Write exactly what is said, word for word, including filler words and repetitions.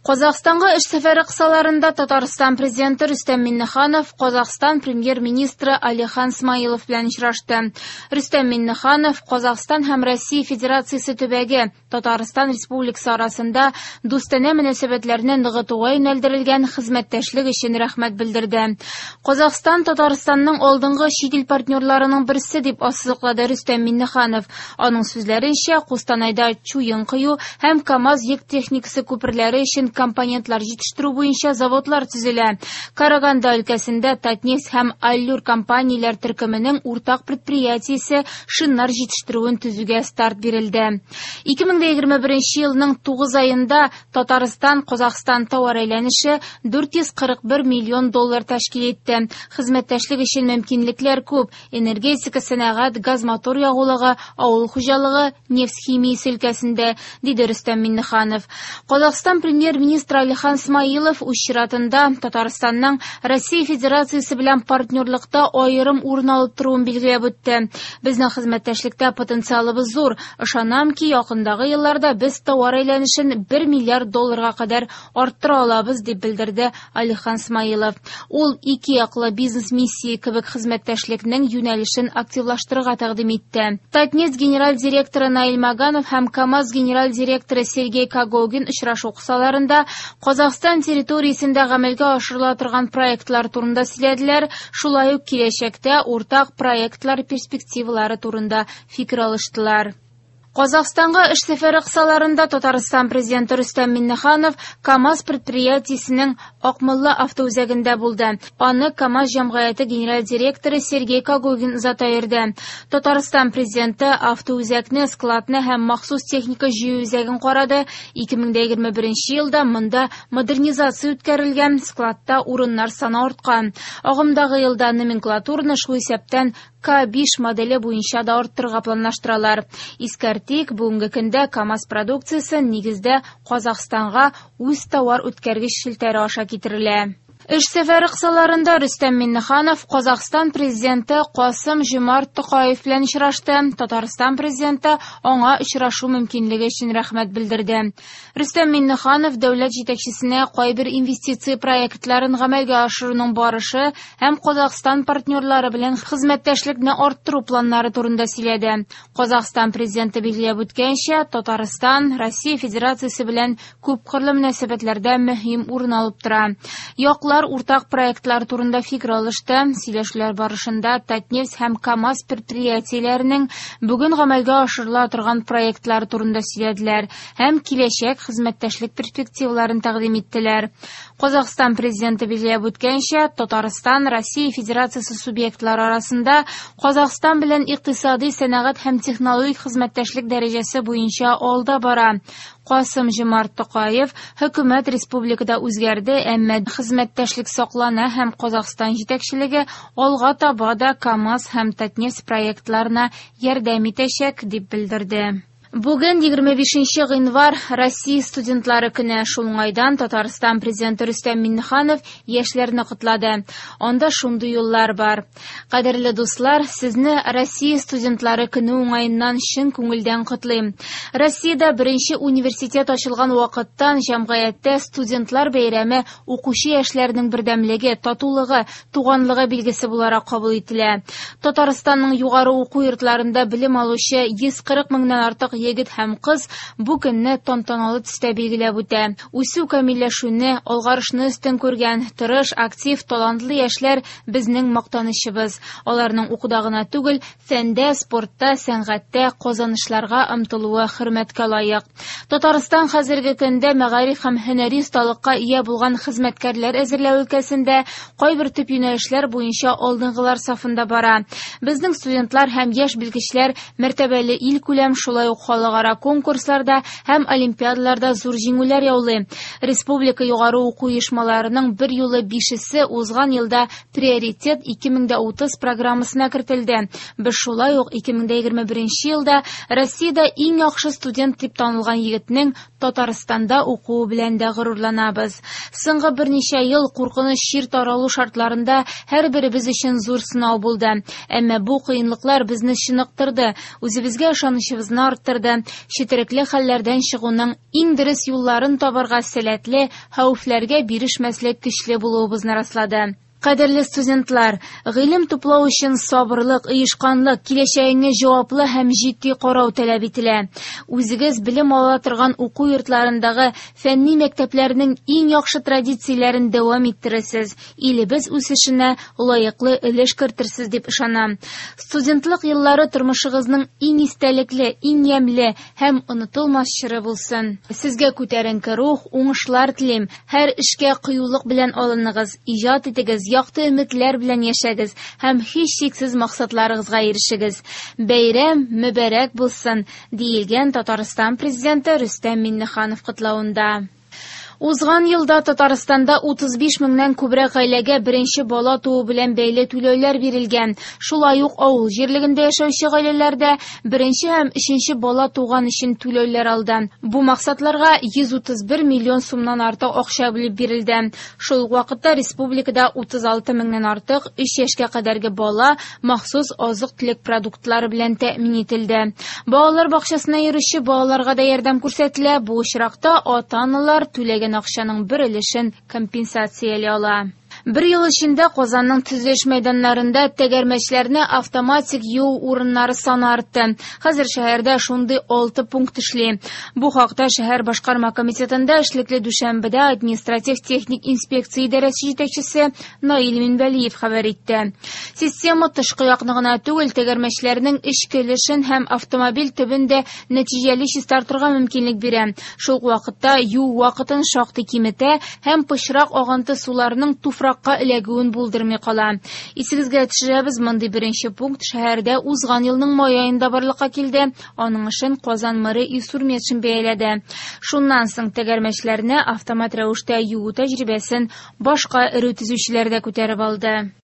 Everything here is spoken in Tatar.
Казахстанга эш сәфәре кысаларында Татарстан президенты Рөстәм Миңнеханов Казахстан премьер-министры Алихан Смаилов белән очрашты. Рөстәм Миңнеханов Казахстан һәм Россия Федерациясе төбәге Татарстан Республикасы арасында дустана мөнәсәбәтләрне ныгытуга юнәлдерелгән хезмәттәшлек өчен рәхмәт белдерде. Казахстан Татарстанның алдынгы чит ил партнерларының берсе дип ассызыклады Рөстәм Миңнеханов. Аның сүзләренчә, Кустанайда чуен кыю һәм КАМАЗ йөк техникасы күперләре өчен компонентлар җитештерү буенча заводлар төзелә. Караганда өлкәсендә Татнефть һәм Аллюр компанияләр төркеменең уртак предприятиесе шиннар җитештерүен төзүгә старт бирелде. ике мең егерме беренче елның тугыз аенда Татарстан Казахстан товар әйләнеше дүрт йөз кырык бер миллион доллар тәшкил итте. Хезмәттәшлек өчен мөмкинлекләр күп. Энергетика, сәнәгать, газ мотор ягулыгы, авыл хуҗалыгы, нефть химиясе өлкәсендә, диде Рөстәм Миңнеханов. Казахстан премьер-министры Алихан Смаилов үз чиратында Татарстанның Россия Федерациясе белән партнерлыкта аерым урын алып торуын билгеләп үтте. Безнең хезмәттәшлектә потенциалыбыз зур. Ышанам ки, якындагы елларда без товар әйләнешен бер миллиард долларга кадәр арттыра алабыз, дип белдерде Алихан Смаилов. Ул ике яклы бизнес миссия кебек хезмәттәшлекнең юнәлешен активлаштырырга тәкъдим итте. Татнефть генераль директоры Наил Маганов һәм КАМАЗ генераль директоры Сергей Когогин очрашу кысаларында Казахстан территориясендә гамәлгә ашырыла торган проектлар турында сөйләделәр, шулай ук киләчәктә уртак проектлар перспективалары турында фикер алыштылар. Казахстанга эш сәфәре кысаларында Татарстан президенты Рөстәм Миңнеханов КАМАЗ предприятиесенең Акмулла автоузәгендә булды. Аны КАМАЗ җәмгыяте генераль директоры Сергей Когогин озата йөрде. Татарстан президенты автоузәкне, складны һәм махсус техника җыю үзәген карады. ике мең егерме беренче елда монда модернизация үткәрелгән, складта урыннар саны арткан. Агымдагы елда номенклатураны шул исәптән К биш моделе буенча да арттырырга планлаштыралар. Искәртик, бүгенге көндә КАМАЗ продукциясе нигездә Казахстанга үз товар үткәргеч шелтәре аша китерелә. Эш сәфәре кысаларында Рөстәм Миңнеханов Казахстан президенты Касым-Жомарт Токаев белән очрашты. Татарстан президенты аңа очрашу мөмкинлеге өчен рәхмәт белдерде. Рөстәм Миңнеханов дәүләт җитәкчесенә кайбер инвестиция проектларын гамәлгә ашыруның барышы һәм Казахстан партнерлары белән хезмәттәшлекне арттыру планнары турында сөйләде. Казахстан президенты билгеләп үткәнчә, Татарстан Россия Федерациясе белән күпкырлы мөнәсәбәтләрдә мөһим урын алып тора. Яклар уртак проектлар турында фикер алышты. Сөйләшүләр барышында Татнефть һәм КАМАЗ предприятиеләренең бүген гамәлгә ашырыла торган проектлар турында сөйләделәр һәм киләчәк хезмәттәшлек перспективаларын тәкъдим иттеләр. Казахстан президенты билгеләп үткәнчә, Татарстан Россия Федерациясе субъектлары арасында Казахстан белән икътисади, сәнәгать һәм технологик хезмәттәшлек дәрәҗәсе буенча алда бара. Касым-Жомарт Токаев хөкүмәт республикада үзгәрде, әмма хезмәттәшлек саклана һәм Казахстан җитәкчелеге алга таба да КАМАЗ һәм Татнефть проектларына ярдәм итәчәк, дип белдерде. Бүген егерме бишенче гыйнвар Россия студентлары көне. Шул уңайдан Татарстан президенты Рөстәм Миңнеханов яшьләрне котлады. Анда шундый юллар бар. Кадерле дуслар, сезне Россия студентлары көне уңаеннан чын күңелдән котлыйм. Россиядә беренче университет ачылган вакыттан җәмгыятьтә студентлар бәйрәме укучы яшьләрнең бердәмлеге, татулыгы, туганлыгы билгесе буларак кабул ителә. Татарстанның югары уку йортларында белем алучы йөз кырык меңнән артык егет һәм кыз бу көнне тантаналы төстә билгеләп үтә. Үсү, камилләшүне, алгарышны өстен күргән, тырыш, актив, талантлы яшьләр безнең мактанычыбыз. Аларның укуда гына түгел, фәндә, спортта, сәнгатьтә казанышларга омтылуы хөрмәткә лаек. Татарстан хәзерге көндә мәгариф һәм һөнәри осталыкка ия булган хезмәткәрләр әзерләү өлкәсендә кайбер төп юнәлешләр буенча алдынгылар сафында бара. Безнең студентлар һәм яшь белгечләр мәртәбәле ил күләм, шулай ук халыкара конкурсларда һәм олимпиадаларда зур җиңүләр яулый. Республика югары уку оешмаларының бер юлы бишесе узган елда приоритет ике мең утыз программасына кертелде. Без шулай ук ике мең егерме беренче елда Россиядә иң яхшы студент дип танылган егетнең Татарстанда укуы белән дә горурланабыз. Соңгы берничә ел куркыныч чир таралу шартларында һәрберебез өчен зур сынау булды. Әмма бу кыенлыклар безне чыныктырды, үзебезгә ышанычыбызны арттырды. барды, четерекле хәлләрдән чыгуның иң дөрес юлларын табарга сәләтле, хәвефләргә бирешмәслек көчле булуыбызны раслады. Кадерле студентлар, гыйлем туплау өчен сабырлык, оешканлык, киләчәгеңә җаваплы һәм җитди карау таләп ителә. Үзегез белем ала торган уку йортларындагы фәнни мәктәпләрнең иң яхшы традицияләрен дәвам иттерәсез, илебез үсешенә лаеклы өлеш кертерсез дип ышанам. Студентлык еллары тормышыгызның иң истәлекле, иң ямьле һәм онытылмас чоры булсын. Сезгә күтәренке рух, уңышлар телим. Һәр эшкә кыюлык белән алыныгыз, иҗат итегез, якты өметләр белән яшәгез һәм һич шиксез максатларыгызга ирешегез. Бәйрәм мөбарәк булсын, диелгән Татарстан президенты Рөстәм Миңнеханов котлавында. Узган елда Татарстанда утыз биш меңнән күбрәк гаиләгә беренче бала туу белән бәйле түләүләр бирелгән. Шулай ук авыл җирлегендә яшәүче гаиләләрдә беренче һәм өченче бала туган өчен түләүләр алды. Бу максатларга йөз утыз бер миллион сумнан артык акча бүлеп бирелде. Шул ук вакытта республикада утыз алты меңнән артык өч яшькә кадәрге бала махсус азык-төлек продуктлары белән тәэмин ителде. Балалар бакчасына йөрүче балаларга да ярдәм күрсәтелә. Бу очракта ата-аналар түләгән акчаның бер өлешен компенсациялый ала. Бер ел эчендә Казанның төзелеш мәйданнарында тәгәрмәчләрне автоматик юу урыннары саны артты. Хәзер шәһәрдә шундый алты пункт эшли. Бу хакта шәһәр башкарма комитетында эшлекле дүшәмбедә административ техник инспекция идарәсе җитәкчесе Наил Минбәлиев хәбәр итте. Система тышкы якны гына түгел, тәгәрмәчләрнең эчке өлешен һәм автомобиль төбен дә нәтиҗәле чистартырга мөмкинлек бирә. Шул вакытта юу вакытын шактый киметә һәм пычрак агынты суларының туфрак эләгүен булдырмый кала. Исегезгә төшерәбез, мондый беренче пункт шәһәрдә узган елның май аенда барлыкка килде. Аның эшен Казан мэры Илсур Метшин бәяләде. Шуннан соң тәгәрмәчләрне автомат рәвештә юу тәҗрибәсен башка эре төзүчеләр дә күтәреп алды.